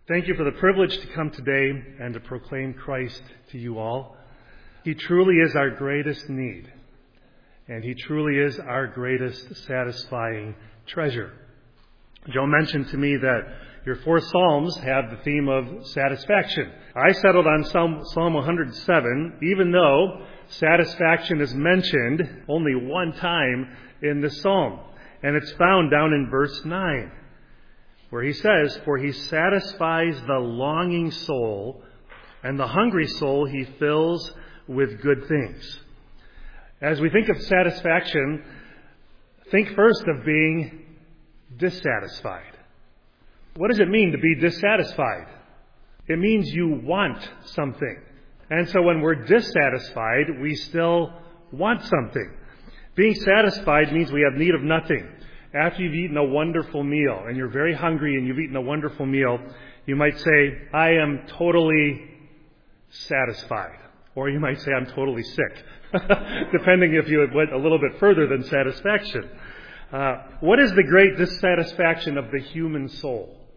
Thank you for the privilege to come today and to proclaim Christ to you all. He truly is our greatest need, and He truly is our greatest satisfying treasure. Joe mentioned to me that your 4 Psalms have the theme of satisfaction. I settled on Psalm 107, even though satisfaction is mentioned only one time in the psalm, and it's found down in verse 9. Where he says, "For he satisfies the longing soul, and the hungry soul he fills with good things." As we think of satisfaction, think first of being dissatisfied. What does it mean to be dissatisfied? It means you want something. And so when we're dissatisfied, we still want something. Being satisfied means we have need of nothing. After you've eaten a wonderful meal and you're very hungry and you've eaten a wonderful meal, you might say, "I am totally satisfied." Or you might say, "I'm totally sick," depending if you went a little bit further than satisfaction. What is the great dissatisfaction of the human soul?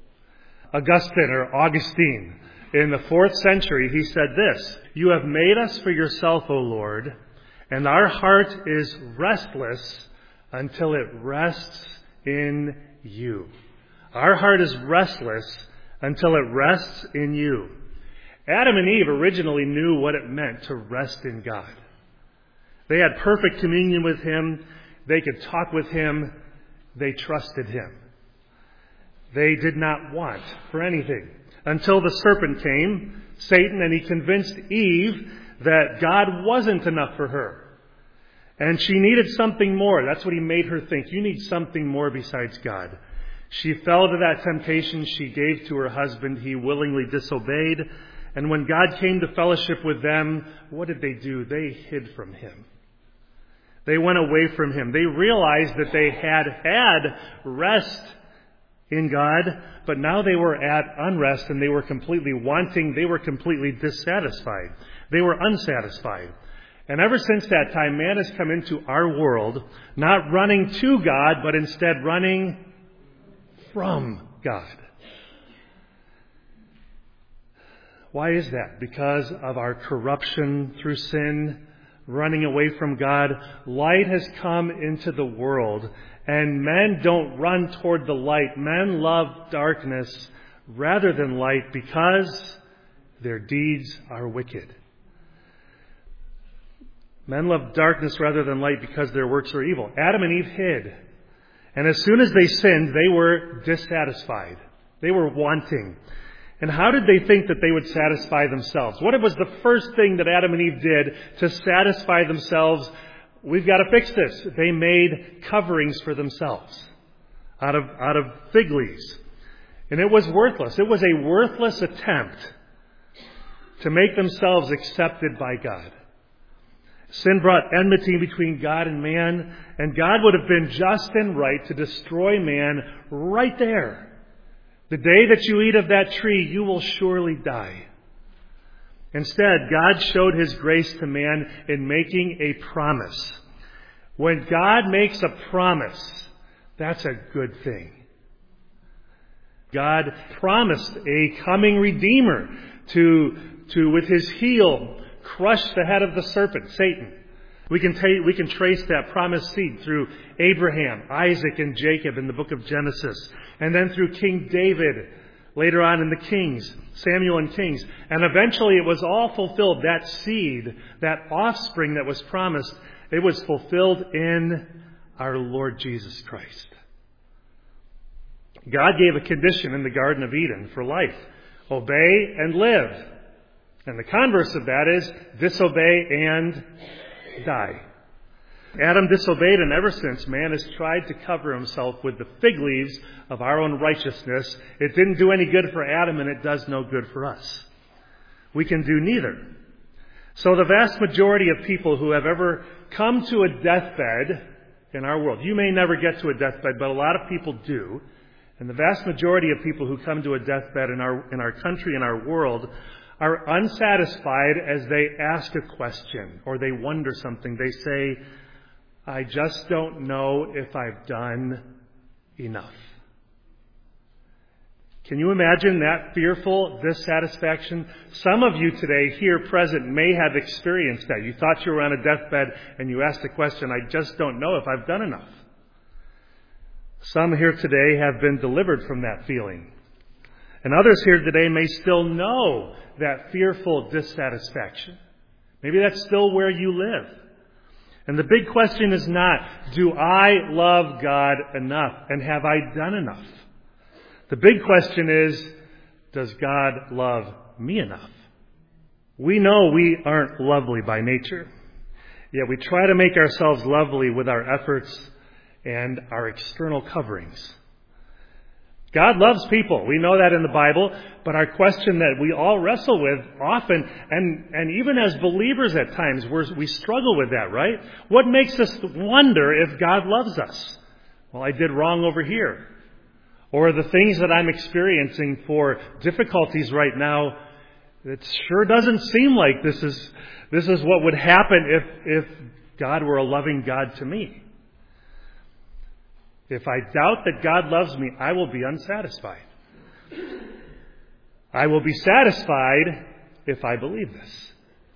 Augustine, in the 4th century, he said this, "You have made us for yourself, O Lord, and our heart is restless until it rests in you." Our heart is restless until it rests in you. Adam and Eve originally knew what it meant to rest in God. They had perfect communion with Him. They could talk with Him. They trusted Him. They did not want for anything until the serpent came, Satan, and he convinced Eve that God wasn't enough for her. And she needed something more. That's what he made her think. You need something more besides God. She fell to that temptation she gave to her husband. He willingly disobeyed. And when God came to fellowship with them, what did they do? They hid from Him. They went away from Him. They realized that they had rest in God, but now they were at unrest and they were completely wanting. They were completely dissatisfied. They were unsatisfied. And ever since that time, man has come into our world, not running to God, but instead running from God. Why is that? Because of our corruption through sin, running away from God. Light has come into the world, and men don't run toward the light. Men love darkness rather than light because their deeds are wicked. Men love darkness rather than light because their works are evil. Adam and Eve hid. And as soon as they sinned, they were dissatisfied. They were wanting. And how did they think that they would satisfy themselves? What was the first thing that Adam and Eve did to satisfy themselves? We've got to fix this. They made coverings for themselves out of fig leaves. And it was worthless. It was a worthless attempt to make themselves accepted by God. Sin brought enmity between God and man, and God would have been just and right to destroy man right there. The day that you eat of that tree, you will surely die. Instead, God showed His grace to man in making a promise. When God makes a promise, that's a good thing. God promised a coming Redeemer to with His heel, crush the head of the serpent, Satan. We can trace that promised seed through Abraham, Isaac, and Jacob in the book of Genesis. And then through King David, later on in the Kings, Samuel and Kings. And eventually it was all fulfilled. That seed, that offspring that was promised, it was fulfilled in our Lord Jesus Christ. God gave a condition in the Garden of Eden for life. Obey and live. And the converse of that is disobey and die. Adam disobeyed, and ever since, man has tried to cover himself with the fig leaves of our own righteousness. It didn't do any good for Adam, and it does no good for us. We can do neither. So the vast majority of people who have ever come to a deathbed in our world, you may never get to a deathbed, but a lot of people do. And the vast majority of people who come to a deathbed in our country, in our world, are unsatisfied as they ask a question or they wonder something. They say, "I just don't know if I've done enough." Can you imagine that fearful dissatisfaction? Some of you today here present may have experienced that. You thought you were on a deathbed and you asked the question, I just don't know if I've done enough. Some here today have been delivered from that feeling. And others here today may still know that fearful dissatisfaction. Maybe that's still where you live. And the big question is not, do I love God enough? And have I done enough? The big question is, does God love me enough? We know we aren't lovely by nature. Yet we try to make ourselves lovely with our efforts and our external coverings. God loves people. We know that in the Bible. But our question that we all wrestle with often, and even as believers at times, we struggle with that, right? What makes us wonder if God loves us? Well, I did wrong over here. Or the things that I'm experiencing for difficulties right now, it sure doesn't seem like this is what would happen if God were a loving God to me. If I doubt that God loves me, I will be unsatisfied. I will be satisfied if I believe this.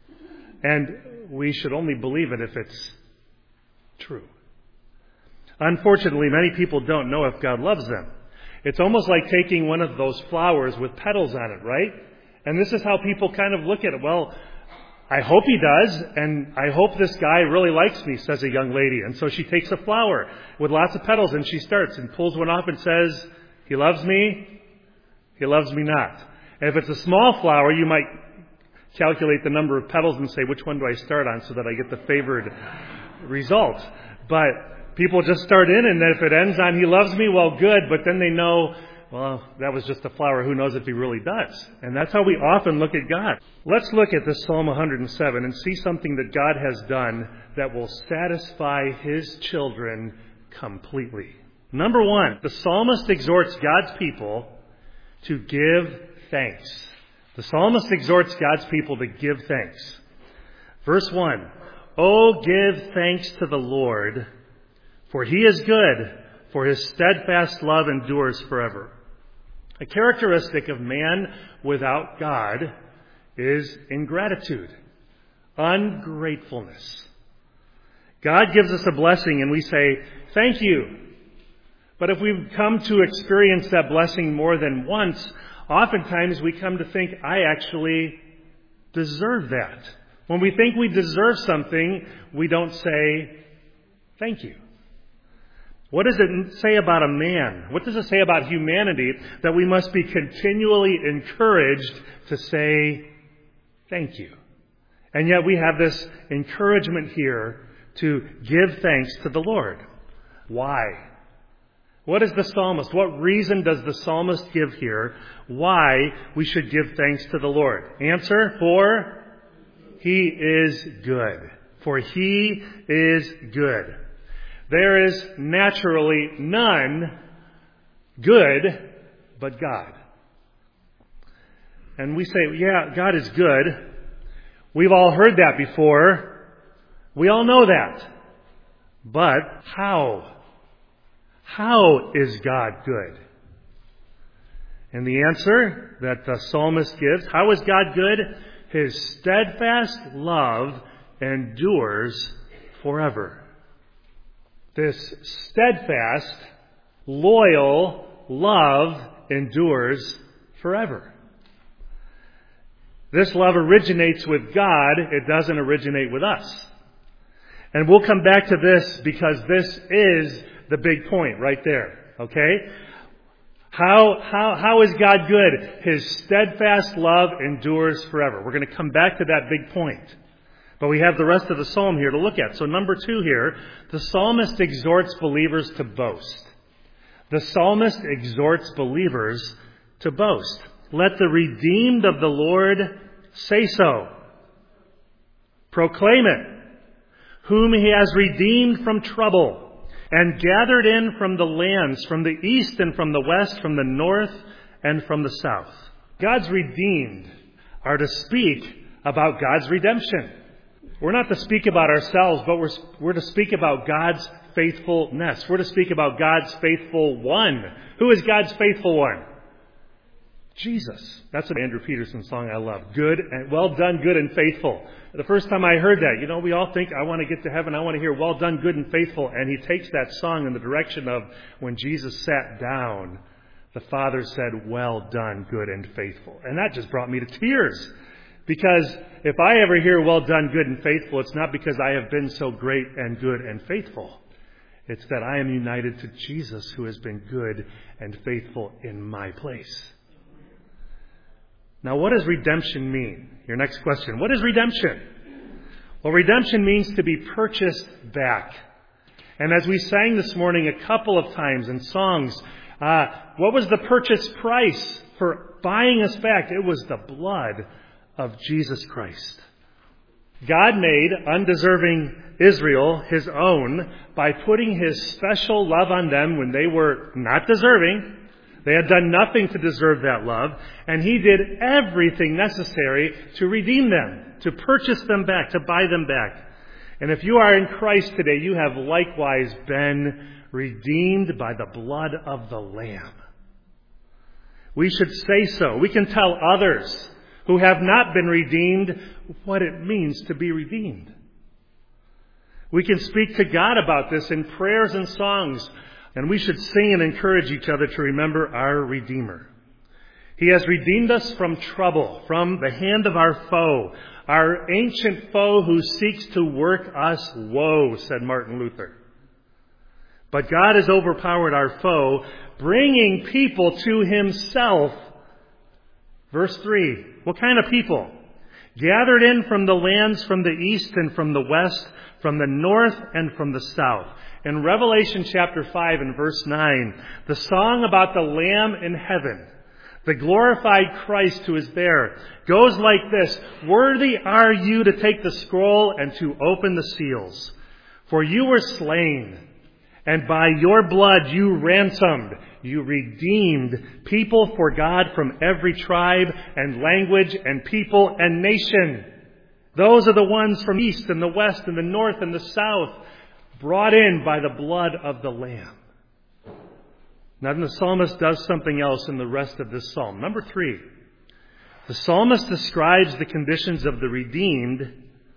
And we should only believe it if it's true. Unfortunately, many people don't know if God loves them. It's almost like taking one of those flowers with petals on it, right? And this is how people kind of look at it. Well, I hope he does, and I hope this guy really likes me, says a young lady. And so she takes a flower with lots of petals, and she starts and pulls one off and says, he loves me, he loves me not. And if it's a small flower, you might calculate the number of petals and say, which one do I start on so that I get the favored result? But people just start in, and then if it ends on he loves me, well, good. But then they know, well, that was just a flower. Who knows if he really does? And that's how we often look at God. Let's look at this Psalm 107 and see something that God has done that will satisfy his children completely. Number one, the psalmist exhorts God's people to give thanks. The psalmist exhorts God's people to give thanks. Verse 1, "Oh, give thanks to the Lord, for he is good, for his steadfast love endures forever." A characteristic of man without God is ingratitude, ungratefulness. God gives us a blessing and we say, thank you. But if we've come to experience that blessing more than once, oftentimes we come to think, I actually deserve that. When we think we deserve something, we don't say, thank you. What does it say about a man? What does it say about humanity that we must be continually encouraged to say, thank you? And yet we have this encouragement here to give thanks to the Lord. Why? What is the psalmist? What reason does the psalmist give here why we should give thanks to the Lord? Answer, for he is good. For he is good. There is naturally none good but God. And we say, yeah, God is good. We've all heard that before. We all know that. But how? How is God good? And the answer that the psalmist gives, how is God good? His steadfast love endures forever. This steadfast, loyal love endures forever. This love originates with God. It doesn't originate with us. And we'll come back to this because this is the big point right there. Okay? How is God good? His steadfast love endures forever. We're going to come back to that big point. But we have the rest of the psalm here to look at. So number 2 here, the psalmist exhorts believers to boast. The psalmist exhorts believers to boast. Let the redeemed of the Lord say so. Proclaim it. Whom he has redeemed from trouble and gathered in from the lands, from the east and from the west, from the north and from the south. God's redeemed are to speak about God's redemption. We're not to speak about ourselves, but we're to speak about God's faithfulness. We're to speak about God's faithful one. Who is God's faithful one? Jesus. That's an Andrew Peterson song I love. Good and well done, good and faithful. The first time I heard that, we all think, I want to get to heaven, I want to hear well done, good and faithful. And he takes that song in the direction of when Jesus sat down, the Father said, well done, good and faithful. And that just brought me to tears. Because if I ever hear well done, good and faithful, it's not because I have been so great and good and faithful. It's that I am united to Jesus, who has been good and faithful in my place. Now, what does redemption mean? Your next question. What is redemption? Well, redemption means to be purchased back. And as we sang this morning a couple of times in songs, what was the purchase price for buying us back? It was the blood of Jesus Christ. God made undeserving Israel his own by putting his special love on them when they were not deserving. They had done nothing to deserve that love, and he did everything necessary to redeem them, to purchase them back, to buy them back. And if you are in Christ today, you have likewise been redeemed by the blood of the Lamb. We should say so. We can tell others who have not been redeemed what it means to be redeemed. We can speak to God about this in prayers and songs, and we should sing and encourage each other to remember our Redeemer. He has redeemed us from trouble, from the hand of our foe, our ancient foe who seeks to work us woe, said Martin Luther. But God has overpowered our foe, bringing people to himself. Verse 3, what kind of people? Gathered in from the lands from the east and from the west, from the north and from the south. In Revelation chapter 5 and verse 9, the song about the Lamb in heaven, the glorified Christ who is there, goes like this: worthy are you to take the scroll and to open the seals. For you were slain, and by your blood you ransomed, you redeemed people for God from every tribe and language and people and nation. Those are the ones from the east and the west and the north and the south, brought in by the blood of the Lamb. Now the psalmist does something else in the rest of this psalm. Number 3, the psalmist describes the conditions of the redeemed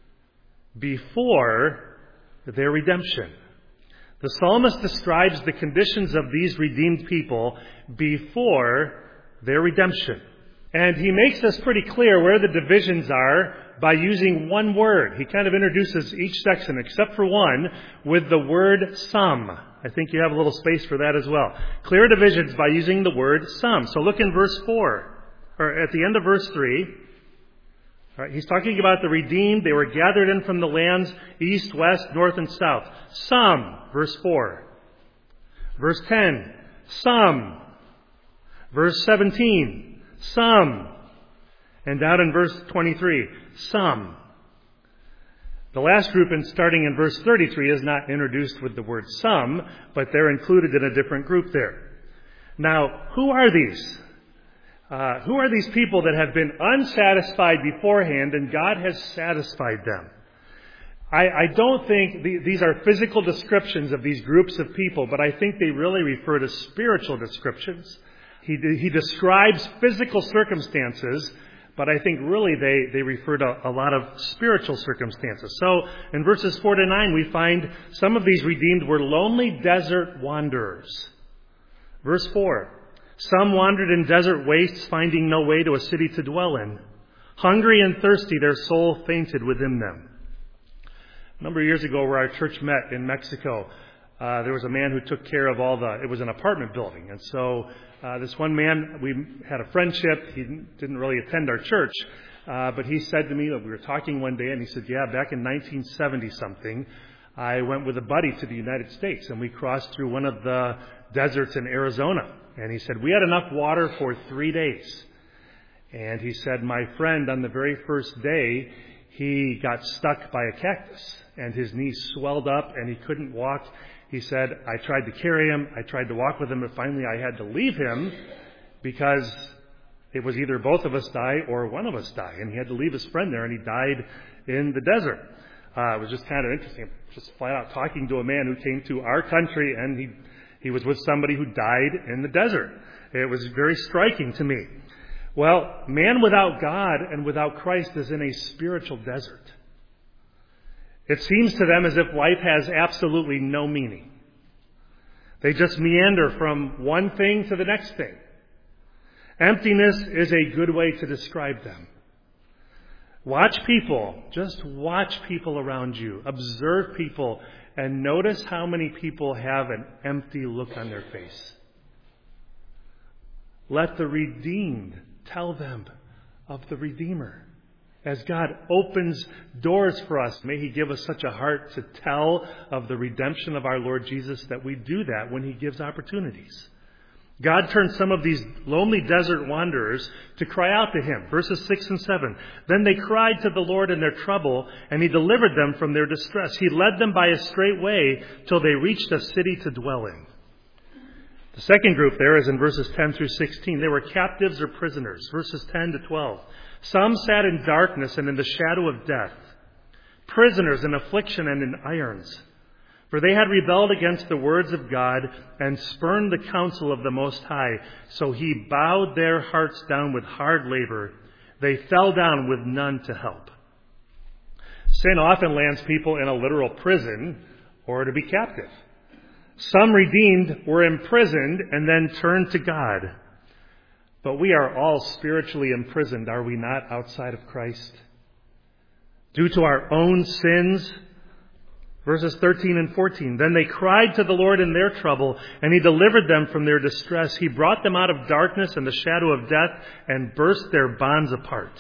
before their redemption. The psalmist describes the conditions of these redeemed people before their redemption. And he makes us pretty clear where the divisions are by using one word. He kind of introduces each section, except for one, with the word some. I think you have a little space for that as well. Clear divisions by using the word some. So look in verse 4, or at the end of verse 3. All right, he's talking about the redeemed. They were gathered in from the lands, east, west, north, and south. Some, verse 4. Verse 10, some. Verse 17, some. And down in verse 23, some. The last group, starting in verse 33, is not introduced with the word some, but they're included in a different group there. Now, who are these? Who are these people that have been unsatisfied beforehand and God has satisfied them? I don't think these are physical descriptions of these groups of people, but I think they really refer to spiritual descriptions. He describes physical circumstances, but I think really they refer to a lot of spiritual circumstances. So in verses 4 to 9, we find some of these redeemed were lonely desert wanderers. Verse 4, some wandered in desert wastes, finding no way to a city to dwell in. Hungry and thirsty, their soul fainted within them. A number of years ago, where our church met in Mexico, there was a man who took care of it was an apartment building. And so this one man, we had a friendship. He didn't really attend our church. But he said to me, we were talking one day, and he said, yeah, back in 1970-something, I went with a buddy to the United States, and we crossed through one of the deserts in Arizona. And he said, we had enough water for 3 days. And he said, my friend, on the very first day, he got stuck by a cactus, and his knees swelled up, and he couldn't walk. He said, I tried to carry him, I tried to walk with him, but finally I had to leave him because it was either both of us die or one of us die. And he had to leave his friend there, and he died in the desert. It was just kind of interesting, just flat out talking to a man who came to our country, and he was with somebody who died in the desert. It was very striking to me. Well, man without God and without Christ is in a spiritual desert. It seems to them as if life has absolutely no meaning. They just meander from one thing to the next thing. Emptiness is a good way to describe them. Just watch people around you. Observe people and notice how many people have an empty look on their face. Let the redeemed tell them of the Redeemer. As God opens doors for us, may He give us such a heart to tell of the redemption of our Lord Jesus that we do that when He gives opportunities. God turned some of these lonely desert wanderers to cry out to Him. Verses 6 and 7. Then they cried to the Lord in their trouble, and He delivered them from their distress. He led them by a straight way till they reached a city to dwell in. The second group there is in verses 10 through 16. They were captives or prisoners. Verses 10 to 12. Some sat in darkness and in the shadow of death, prisoners in affliction and in irons. For they had rebelled against the words of God and spurned the counsel of the Most High. So He bowed their hearts down with hard labor. They fell down with none to help. Sin often lands people in a literal prison or to be captive. Some redeemed were imprisoned and then turned to God. But we are all spiritually imprisoned, are we not, outside of Christ? Due to our own sins. Verses 13 and 14. Then they cried to the Lord in their trouble, and He delivered them from their distress. He brought them out of darkness and the shadow of death and burst their bonds apart.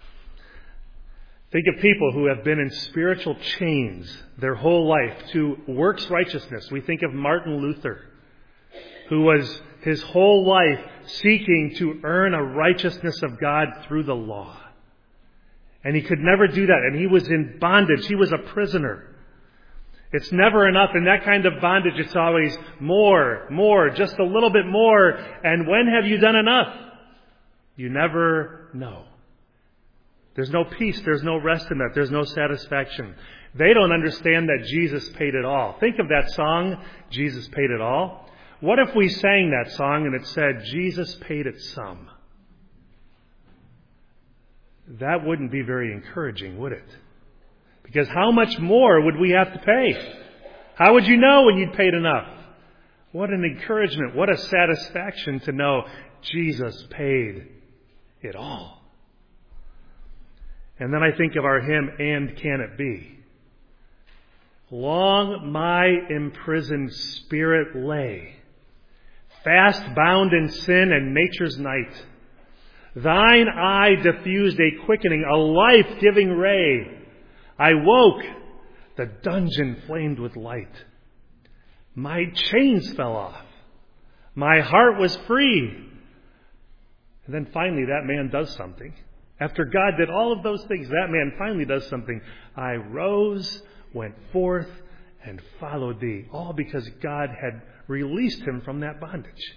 Think of people who have been in spiritual chains their whole life to works righteousness. We think of Martin Luther, who was his whole life seeking to earn a righteousness of God through the law. And he could never do that. And he was in bondage. He was a prisoner. It's never enough. In that kind of bondage, it's always more, just a little bit more. And when have you done enough? You never know. There's no peace. There's no rest in that. There's no satisfaction. They don't understand that Jesus paid it all. Think of that song, Jesus Paid It All. What if we sang that song and it said, Jesus paid it some? That wouldn't be very encouraging, would it? Because how much more would we have to pay? How would you know when you'd paid enough? What an encouragement. What a satisfaction to know Jesus paid it all. And then I think of our hymn, And Can It Be? Long my imprisoned spirit lay, fast bound in sin and nature's night. Thine eye diffused a quickening, a life-giving ray. I woke, the dungeon flamed with light. My chains fell off. My heart was free. And then finally that man does something. After God did all of those things, that man finally does something. I rose, went forth, and followed thee. All because God had released him from that bondage.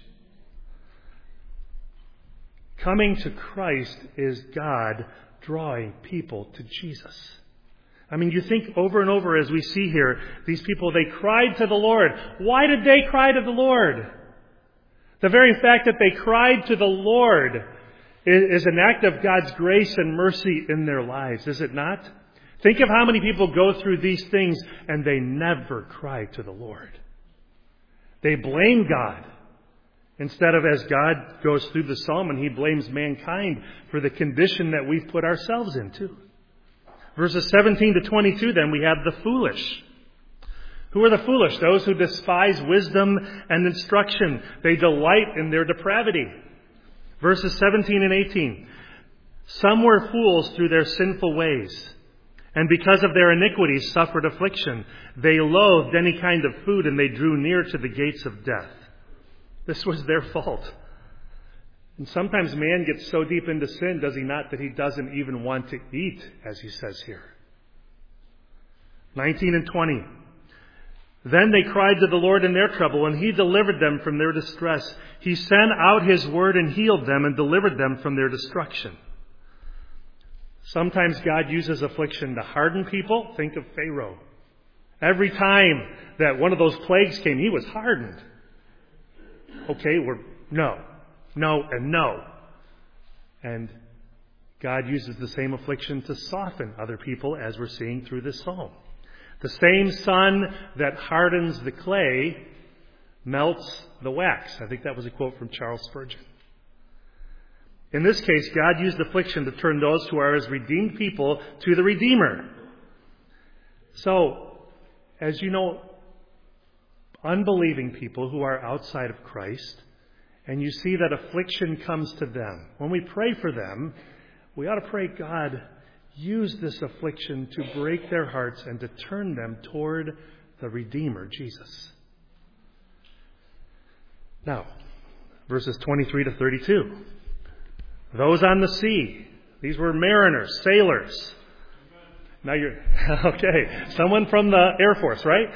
Coming to Christ is God drawing people to Jesus. I mean, you think over and over as we see here, these people, they cried to the Lord. Why did they cry to the Lord? The very fact that they cried to the Lord is an act of God's grace and mercy in their lives, is it not? Think of how many people go through these things and they never cry to the Lord. They blame God instead of, as God goes through the psalm and He blames mankind for the condition that we've put ourselves into. Verses 17 to 22, then we have the foolish. Who are the foolish? Those who despise wisdom and instruction. They delight in their depravity. Verses 17 and 18. Some were fools through their sinful ways, and because of their iniquities suffered affliction. They loathed any kind of food, and they drew near to the gates of death. This was their fault. And sometimes man gets so deep into sin, does he not, that he doesn't even want to eat, as he says here. 19 and 20. Then they cried to the Lord in their trouble, and He delivered them from their distress. He sent out His word and healed them and delivered them from their destruction. Sometimes God uses affliction to harden people. Think of Pharaoh. Every time that one of those plagues came, he was hardened. Okay, no, and no. And God uses the same affliction to soften other people, as we're seeing through this psalm. The same sun that hardens the clay melts the wax. I think that was a quote from Charles Spurgeon. In this case, God used affliction to turn those who are His redeemed people to the Redeemer. So, as you know, unbelieving people who are outside of Christ, and you see that affliction comes to them, when we pray for them, we ought to pray, God, use this affliction to break their hearts and to turn them toward the Redeemer, Jesus. Now, verses 23 to 32. Those on the sea, these were mariners, sailors. Now you're, okay, someone from the Air Force, right?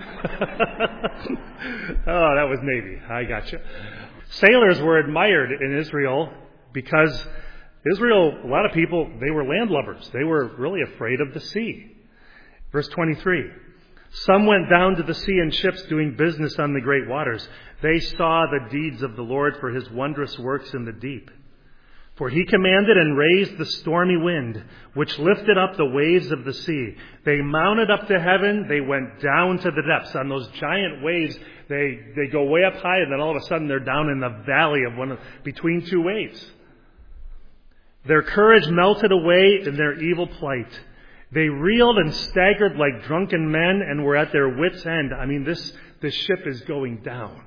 Oh, that was Navy. I got you. Sailors were admired in Israel because Israel, a lot of people, they were landlubbers. They were really afraid of the sea. Verse 23. Some went down to the sea in ships doing business on the great waters. They saw the deeds of the Lord, for His wondrous works in the deep. For He commanded and raised the stormy wind, which lifted up the waves of the sea. They mounted up to heaven. They went down to the depths. On those giant waves, they go way up high, and then all of a sudden they're down in the valley between two waves. Their courage melted away in their evil plight. They reeled and staggered like drunken men and were at their wits' end. I mean, this ship is going down.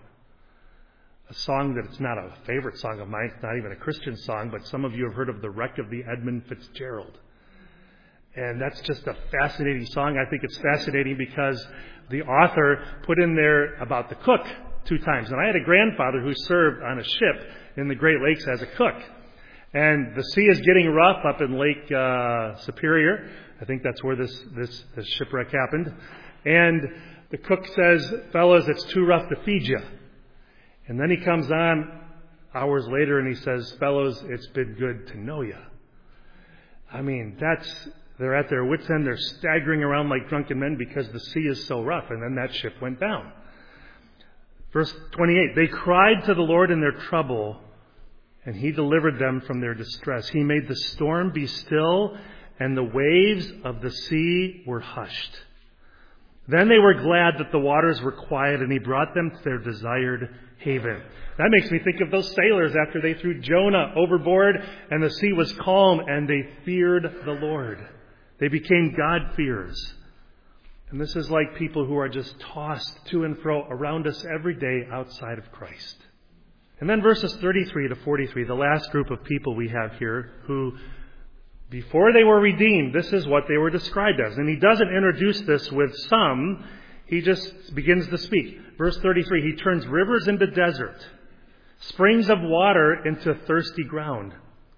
A song that it's not a favorite song of mine. It's not even a Christian song, but some of you have heard of The Wreck of the Edmund Fitzgerald. And that's just a fascinating song. I think it's fascinating because the author put in there about the cook 2 times. And I had a grandfather who served on a ship in the Great Lakes as a cook. And the sea is getting rough up in Lake Superior. I think that's where this shipwreck happened. And the cook says, fellas, it's too rough to feed you. And then he comes on hours later and he says, fellows, it's been good to know you. I mean, they're at their wits' end. They're staggering around like drunken men because the sea is so rough. And then that ship went down. Verse 28, they cried to the Lord in their trouble, and He delivered them from their distress. He made the storm be still, and the waves of the sea were hushed. Then they were glad that the waters were quiet, and He brought them to their desired haven. That makes me think of those sailors after they threw Jonah overboard, and the sea was calm, and they feared the Lord. They became God-fearers. And this is like people who are just tossed to and fro around us every day outside of Christ. And then verses 33 to 43, the last group of people we have here who, before they were redeemed, this is what they were described as. And he doesn't introduce this with some. He just begins to speak. Verse 33, He turns rivers into desert, springs of water into thirsty ground.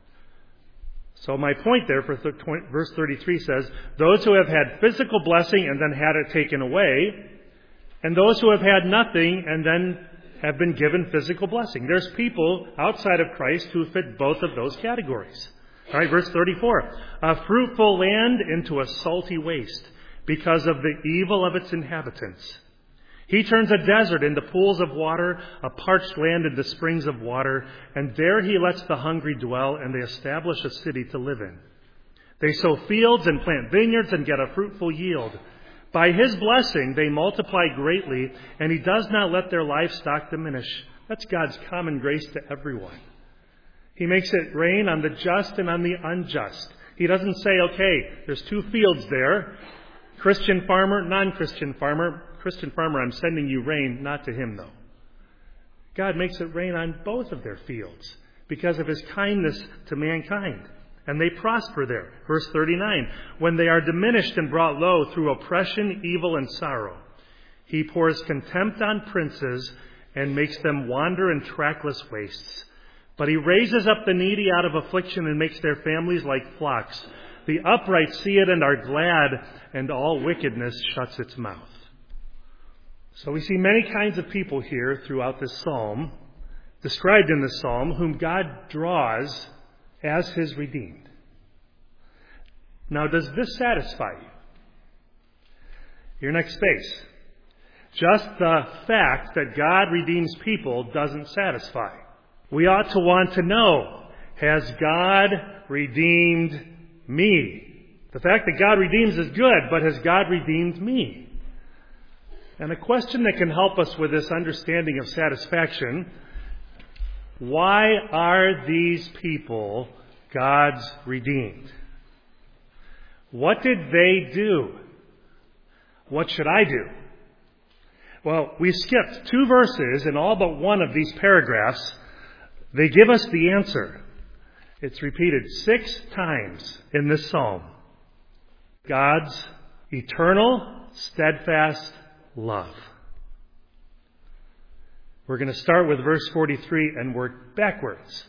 So my point there for verse 33 says, those who have had physical blessing and then had it taken away, and those who have had nothing and then have been given physical blessing. There's people outside of Christ who fit both of those categories. All right, verse 34. A fruitful land into a salty waste because of the evil of its inhabitants. He turns a desert into pools of water, a parched land into springs of water, and there He lets the hungry dwell, and they establish a city to live in. They sow fields and plant vineyards and get a fruitful yield. By His blessing, they multiply greatly, and He does not let their livestock diminish. That's God's common grace to everyone. He makes it rain on the just and on the unjust. He doesn't say, okay, there's 2 fields there. Christian farmer, non-Christian farmer. Christian farmer, I'm sending you rain, not to him though. God makes it rain on both of their fields because of His kindness to mankind. And they prosper there. Verse 39, when they are diminished and brought low through oppression, evil, and sorrow, He pours contempt on princes and makes them wander in trackless wastes. But He raises up the needy out of affliction and makes their families like flocks. The upright see it and are glad, and all wickedness shuts its mouth. So we see many kinds of people here throughout this psalm, described in this psalm, whom God draws as His redeemed. Now, does this satisfy you? Your next space. Just the fact that God redeems people doesn't satisfy. We ought to want to know, has God redeemed me? The fact that God redeems is good, but has God redeemed me? And a question that can help us with this understanding of satisfaction: why are these people God's redeemed? What did they do? What should I do? Well, we skipped 2 verses in all but one of these paragraphs. They give us the answer. It's repeated 6 times in this psalm. God's eternal, steadfast love. We're going to start with verse 43 and work backwards.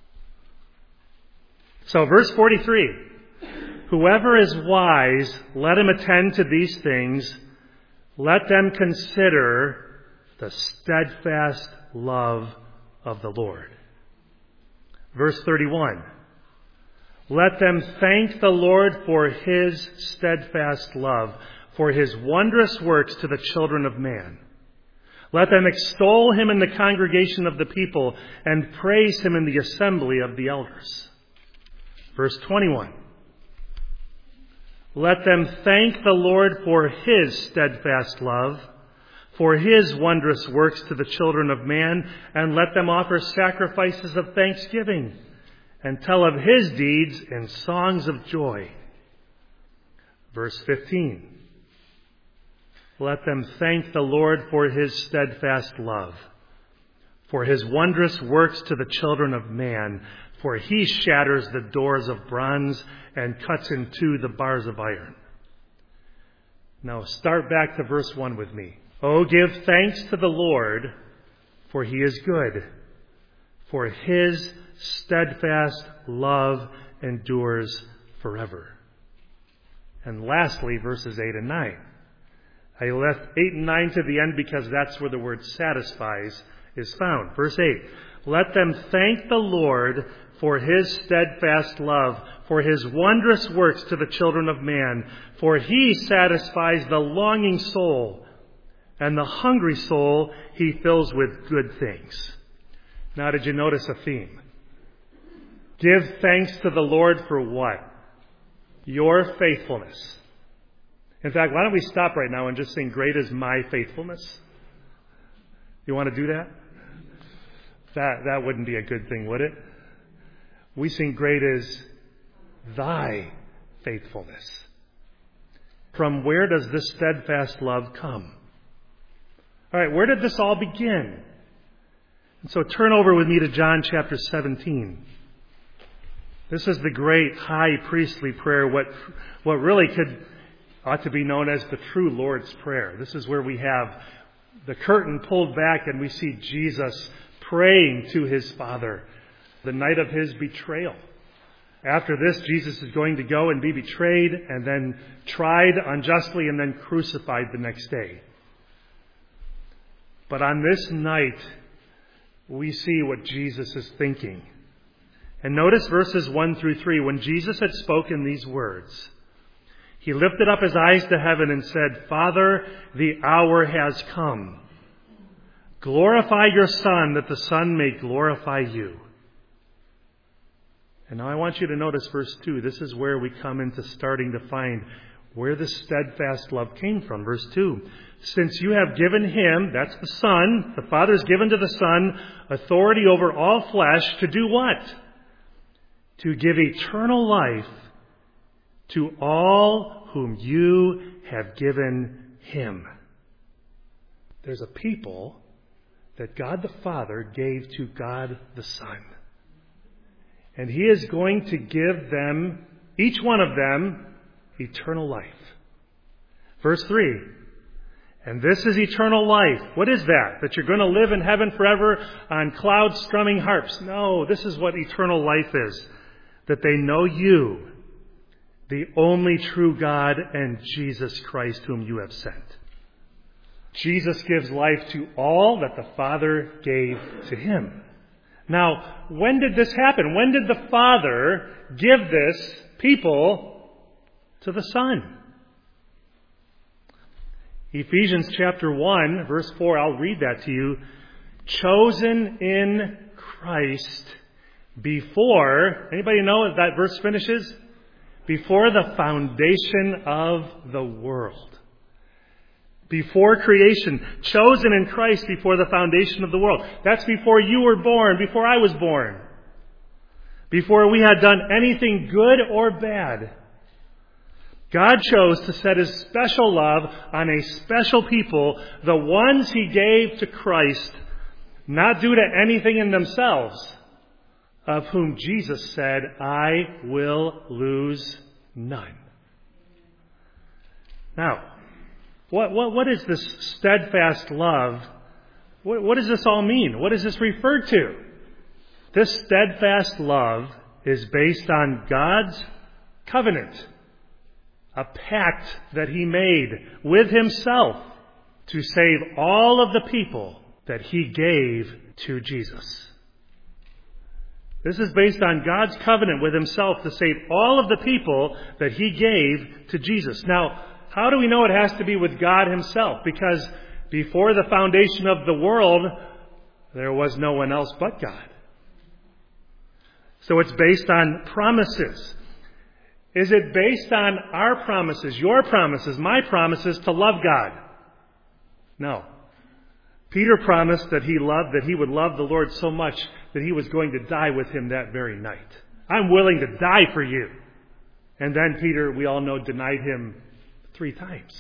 So verse 43, whoever is wise, let him attend to these things. Let them consider the steadfast love of the Lord. Verse 31, let them thank the Lord for His steadfast love, for His wondrous works to the children of man. Let them extol Him in the congregation of the people and praise Him in the assembly of the elders. Verse 21, let them thank the Lord for His steadfast love, for His wondrous works to the children of man, and let them offer sacrifices of thanksgiving and tell of His deeds in songs of joy. Verse 15, let them thank the Lord for His steadfast love, for His wondrous works to the children of man, for He shatters the doors of bronze and cuts in two the bars of iron. Now start back to verse 1 with me. Oh, give thanks to the Lord, for He is good, for His steadfast love endures forever. And lastly, verses 8 and 9. I left 8 and 9 to the end because that's where the word satisfies is found. Verse 8, let them thank the Lord for His steadfast love, for His wondrous works to the children of man, for He satisfies the longing soul, and the hungry soul He fills with good things. Now, did you notice a theme? Give thanks to the Lord for what? Your faithfulness. In fact, why don't we stop right now and just sing, great is my faithfulness? You want to do that? That wouldn't be a good thing, would it? We sing, great is thy faithfulness. From where does this steadfast love come? All right, where did this all begin? And so turn over with me to John chapter 17. This is the great high priestly prayer, what really ought to be known as the true Lord's Prayer. This is where we have the curtain pulled back and we see Jesus praying to His Father the night of His betrayal. After this, Jesus is going to go and be betrayed and then tried unjustly and then crucified the next day. But on this night, we see what Jesus is thinking. And notice verses 1 through 3. When Jesus had spoken these words, He lifted up His eyes to heaven and said, Father, the hour has come. Glorify your Son, that the Son may glorify you. And now I want you to notice verse 2. This is where we come into starting to find where the steadfast love came from. Verse 2. Since you have given Him, that's the Son, the Father's given to the Son, authority over all flesh to do what? To give eternal life to all whom you have given Him. There's a people that God the Father gave to God the Son. And He is going to give them, each one of them, eternal life. Verse 3. And this is eternal life. What is that? That you're going to live in heaven forever on clouds strumming harps? No, this is what eternal life is. That they know you, the only true God, and Jesus Christ whom you have sent. Jesus gives life to all that the Father gave to Him. Now, when did this happen? When did the Father give this people to the Son? Ephesians chapter 1, verse 4, I'll read that to you. Chosen in Christ before, anybody know what that verse finishes? Before the foundation of the world. Before creation. Chosen in Christ before the foundation of the world. That's before you were born, before I was born. Before we had done anything good or bad. God chose to set His special love on a special people, the ones He gave to Christ, not due to anything in themselves, of whom Jesus said, I will lose none. Now, what is this steadfast love? What does this all mean? What is this referred to? This steadfast love is based on God's covenant, a pact that He made with Himself to save all of the people that He gave to Jesus. This is based on God's covenant with Himself to save all of the people that He gave to Jesus. Now, how do we know it has to be with God Himself? Because before the foundation of the world, there was no one else but God. So it's based on promises. Is it based on our promises, your promises, my promises to love God? No. Peter promised that he would love the Lord so much that he was going to die with Him that very night. I'm willing to die for you. And then Peter, we all know, denied Him 3 times.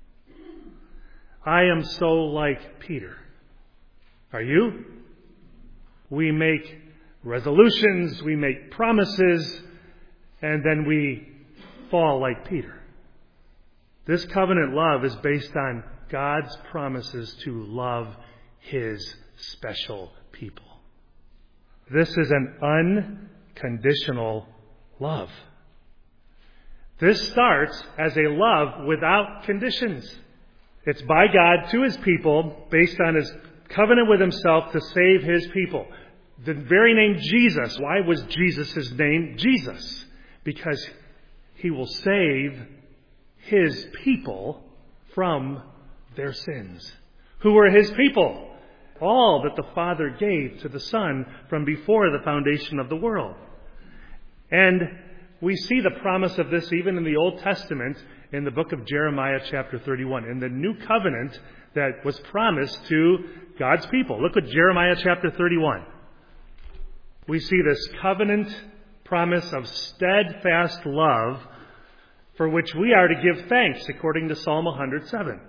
I am so like Peter. Are you? We make resolutions, we make promises, and then we fall like Peter. This covenant love is based on God's promises to love His special people. This is an unconditional love. This starts as a love without conditions. It's by God to His people based on His covenant with Himself to save His people. The very name Jesus, why was Jesus His name? Jesus. Because He will save His people from their sins. Who were His people? All that the Father gave to the Son from before the foundation of the world. And we see the promise of this even in the Old Testament in the book of Jeremiah chapter 31, in the new covenant that was promised to God's people. Look at Jeremiah chapter 31. We see this covenant promise of steadfast love for which we are to give thanks according to Psalm 107.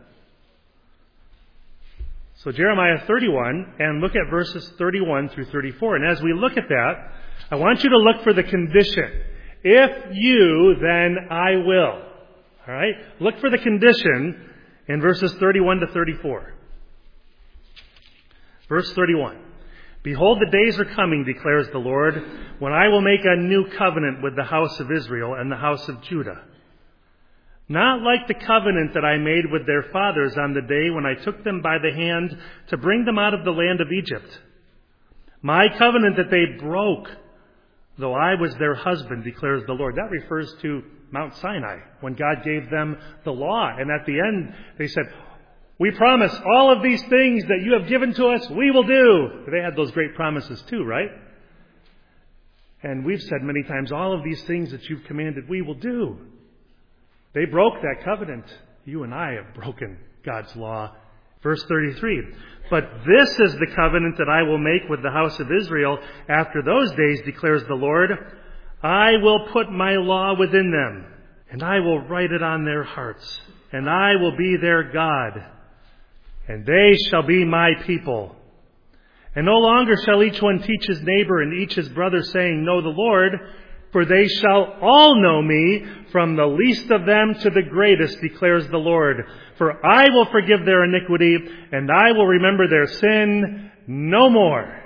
So Jeremiah 31, and look at verses 31 through 34. And as we look at that, I want you to look for the condition. If you, then I will. All right? Look for the condition in verses 31 to 34. Verse 31. Behold, the days are coming, declares the Lord, when I will make a new covenant with the house of Israel and the house of Judah. Not like the covenant that I made with their fathers on the day when I took them by the hand to bring them out of the land of Egypt. My covenant that they broke, though I was their husband, declares the Lord. That refers to Mount Sinai, when God gave them the law. And at the end, they said, we promise all of these things that you have given to us, we will do. They had those great promises too, right? And we've said many times, all of these things that you've commanded, we will do. They broke that covenant. You and I have broken God's law. Verse 33. But this is the covenant that I will make with the house of Israel after those days, declares the Lord. I will put my law within them, and I will write it on their hearts, and I will be their God, and they shall be my people. And no longer shall each one teach his neighbor and each his brother, saying, Know the Lord, for they shall all know me, from the least of them to the greatest, declares the Lord. For I will forgive their iniquity, and I will remember their sin no more.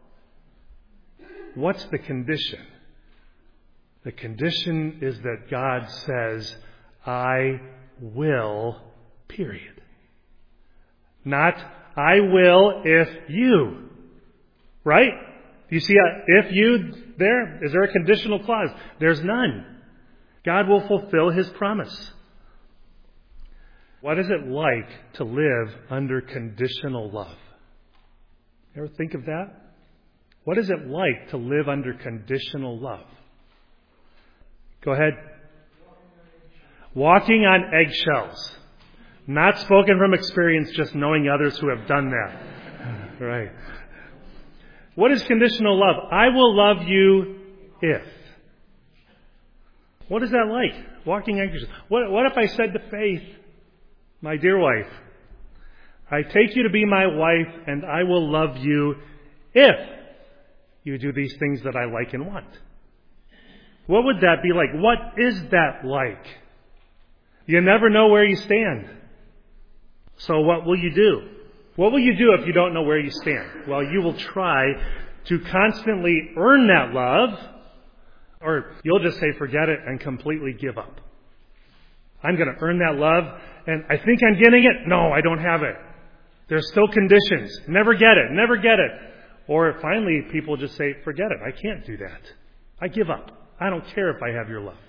What's the condition? The condition is that God says, I will, period. Not, I will if you. Right? Do you see if you there? Is there a conditional clause? There's none. God will fulfill His promise. What is it like to live under conditional love? Ever think of that? What is it like to live under conditional love? Go ahead. Walking on eggshells. Not spoken from experience, just knowing others who have done that. Right. What is conditional love? I will love you if. What is that like? Walking on eggshells. What if I said to Faith, my dear wife, I take you to be my wife and I will love you if you do these things that I like and want? What would that be like? What is that like? You never know where you stand. So what will you do? What will you do if you don't know where you stand? Well, you will try to constantly earn that love, or you'll just say forget it and completely give up. I'm going to earn that love, and I think I'm getting it. No, I don't have it. There's still conditions. Never get it. Never get it. Or finally, people just say, forget it. I can't do that. I give up. I don't care if I have your love.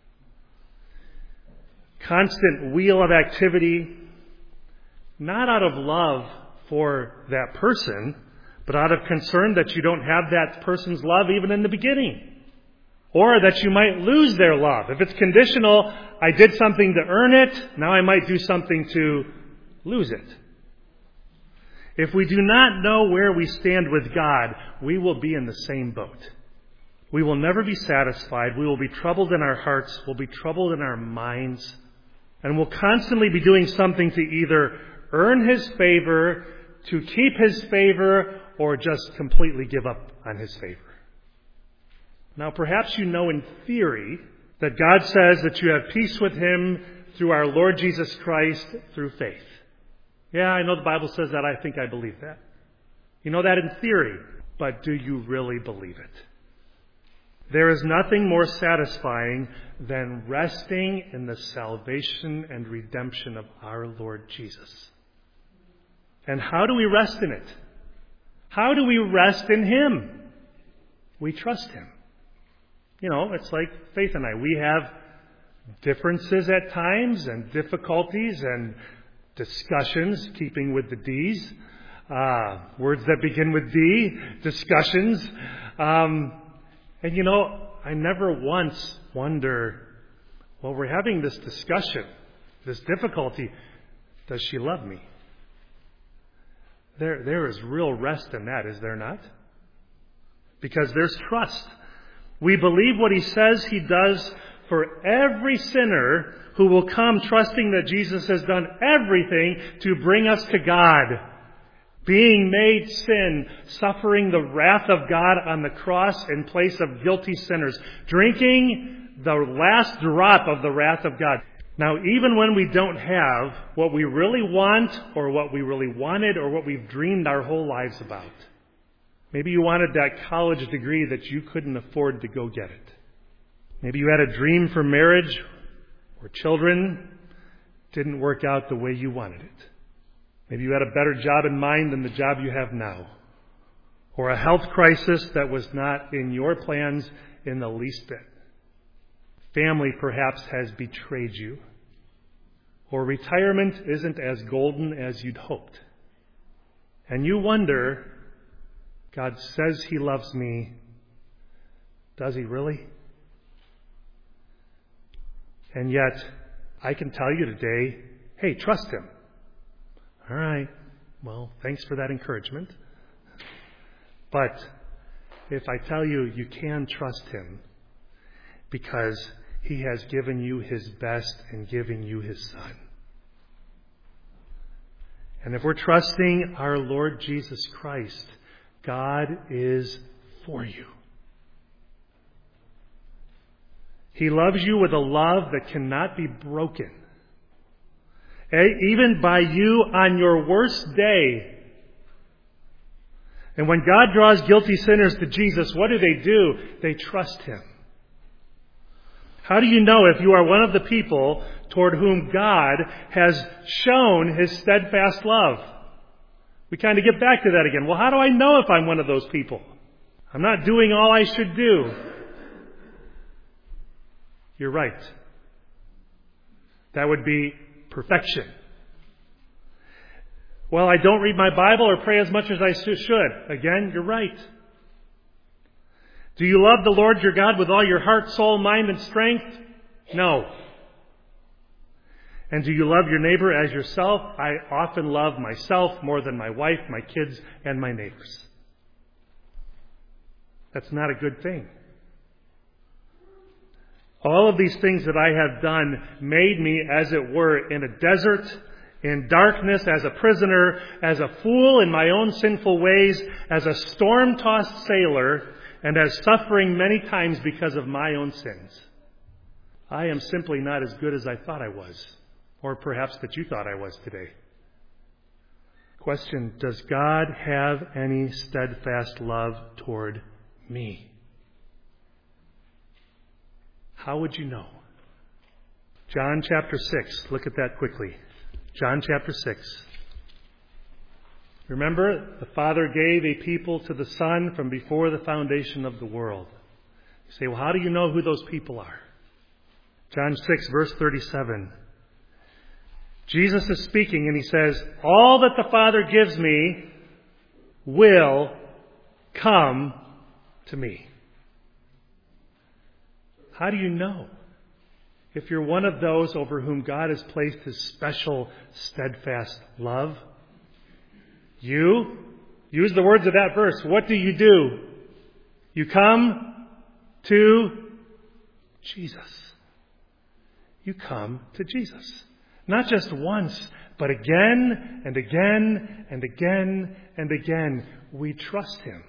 Constant wheel of activity, not out of love for that person, but out of concern that you don't have that person's love even in the beginning. Or that you might lose their love. If it's conditional, I did something to earn it, now I might do something to lose it. If we do not know where we stand with God, we will be in the same boat. We will never be satisfied. We will be troubled in our hearts. We'll be troubled in our minds. And we'll constantly be doing something to either earn His favor, to keep His favor, or just completely give up on His favor. Now, perhaps you know in theory that God says that you have peace with Him through our Lord Jesus Christ through faith. Yeah, I know the Bible says that. I think I believe that. You know that in theory, but do you really believe it? There is nothing more satisfying than resting in the salvation and redemption of our Lord Jesus. And how do we rest in it? How do we rest in Him? We trust Him. You know, it's like Faith and I. We have differences at times and difficulties and discussions, keeping with the D's. Words that begin with D, discussions. And you know, I never once wonder, well, we're having this discussion, this difficulty, does she love me? There is real rest in that, is there not? Because there's trust. We believe what He says He does for every sinner who will come trusting that Jesus has done everything to bring us to God. Being made sin, suffering the wrath of God on the cross in place of guilty sinners, drinking the last drop of the wrath of God. Now, even when we don't have what we really want or what we really wanted or what we've dreamed our whole lives about. Maybe you wanted that college degree that you couldn't afford to go get it. Maybe you had a dream for marriage or children, didn't work out the way you wanted it. Maybe you had a better job in mind than the job you have now. Or a health crisis that was not in your plans in the least bit. Family perhaps has betrayed you. Or retirement isn't as golden as you'd hoped. And you wonder, God says He loves me. Does He really? And yet, I can tell you today, hey, trust Him. All right. Well, thanks for that encouragement. But if I tell you, you can trust Him because He has given you His best and giving you His Son. And if we're trusting our Lord Jesus Christ, God is for you. He loves you with a love that cannot be broken. Even by you on your worst day. And when God draws guilty sinners to Jesus, what do? They trust Him. How do you know if you are one of the people toward whom God has shown His steadfast love? We kind of get back to that again. Well, how do I know if I'm one of those people? I'm not doing all I should do. You're right. That would be perfection. Well, I don't read my Bible or pray as much as I should. Again, you're right. Do you love the Lord your God with all your heart, soul, mind, and strength? No. And do you love your neighbor as yourself? I often love myself more than my wife, my kids, and my neighbors. That's not a good thing. All of these things that I have done made me, as it were, in a desert, in darkness, as a prisoner, as a fool in my own sinful ways, as a storm-tossed sailor, and as suffering many times because of my own sins. I am simply not as good as I thought I was, or perhaps that you thought I was today. Question, does God have any steadfast love toward me? How would you know? John chapter 6. Look at that quickly. John chapter 6. Remember, the Father gave a people to the Son from before the foundation of the world. You say, well, how do you know who those people are? John 6, verse 37. Jesus is speaking and he says, all that the Father gives me will come to me. How do you know? If you're one of those over whom God has placed His special, steadfast love, you use the words of that verse. What do? You come to Jesus. You come to Jesus. Not just once, but again and again and again and again. We trust Him.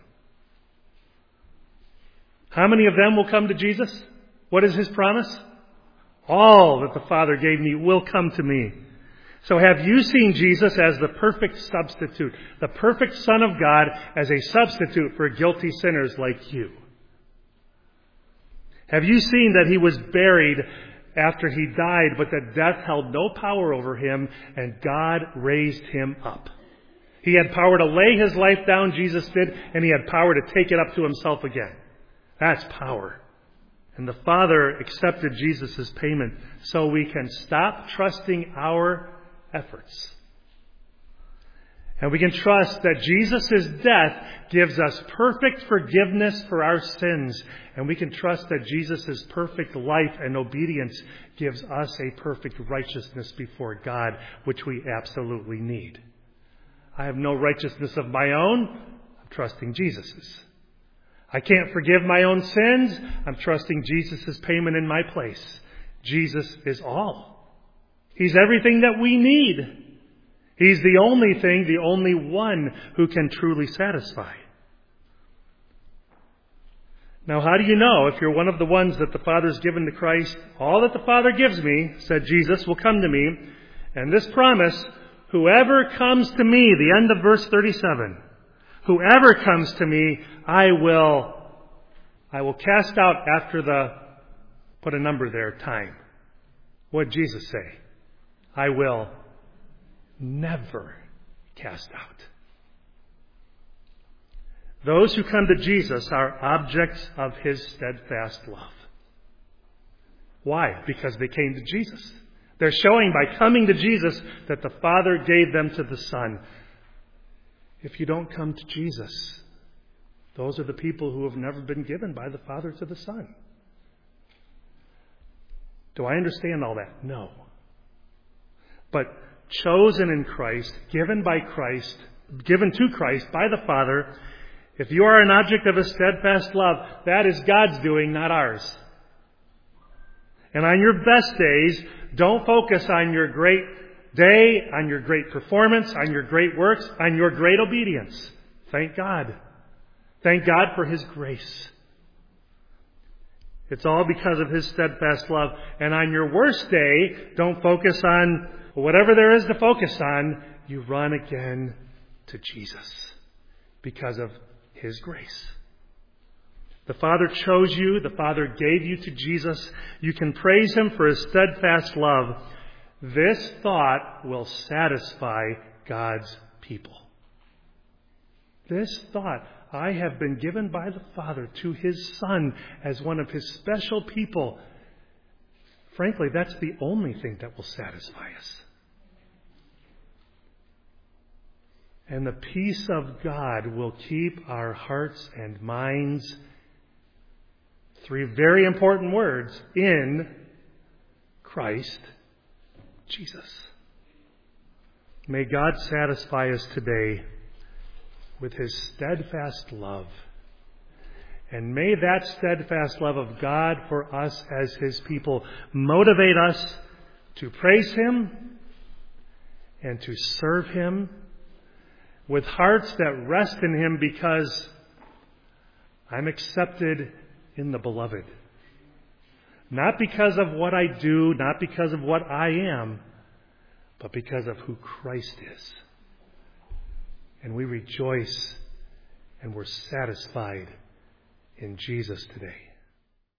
How many of them will come to Jesus? What is His promise? All that the Father gave me will come to me. So have you seen Jesus as the perfect substitute, the perfect Son of God as a substitute for guilty sinners like you? Have you seen that He was buried after He died, but that death held no power over Him, and God raised Him up? He had power to lay His life down, Jesus did, and He had power to take it up to Himself again. That's power. And the Father accepted Jesus' payment so we can stop trusting our efforts. And we can trust that Jesus' death gives us perfect forgiveness for our sins. And we can trust that Jesus' perfect life and obedience gives us a perfect righteousness before God, which we absolutely need. I have no righteousness of my own. I'm trusting Jesus's. I can't forgive my own sins. I'm trusting Jesus' payment in my place. Jesus is all. He's everything that we need. He's the only thing, the only one who can truly satisfy. Now, how do you know if you're one of the ones that the Father's given to Christ? All that the Father gives me, said Jesus, will come to me. And this promise, whoever comes to me, the end of verse 37, whoever comes to me, I will cast out after the, put a number there, time. What did Jesus say? I will never cast out. Those who come to Jesus are objects of His steadfast love. Why? Because they came to Jesus. They're showing by coming to Jesus that the Father gave them to the Son. If you don't come to Jesus, those are the people who have never been given by the Father to the Son. Do I understand all that? No. But chosen in Christ, given to Christ by the Father, if you are an object of His steadfast love, that is God's doing, not ours. And on your best days, don't focus on your great day, on your great performance, on your great works, on your great obedience. Thank God. Thank God for His grace. It's all because of His steadfast love. And on your worst day, don't focus on whatever there is to focus on. You run again to Jesus because of His grace. The Father chose you. The Father gave you to Jesus. You can praise Him for His steadfast love. This thought will satisfy God's people. This thought, I have been given by the Father to His Son as one of His special people. Frankly, that's the only thing that will satisfy us. And the peace of God will keep our hearts and minds Three very important words: in Christ Jesus. May God satisfy us today with His steadfast love. And may that steadfast love of God for us as His people motivate us to praise Him and to serve Him with hearts that rest in Him, because I'm accepted in the Beloved. Not because of what I do, not because of what I am, but because of who Christ is. And we rejoice and we're satisfied in Jesus today.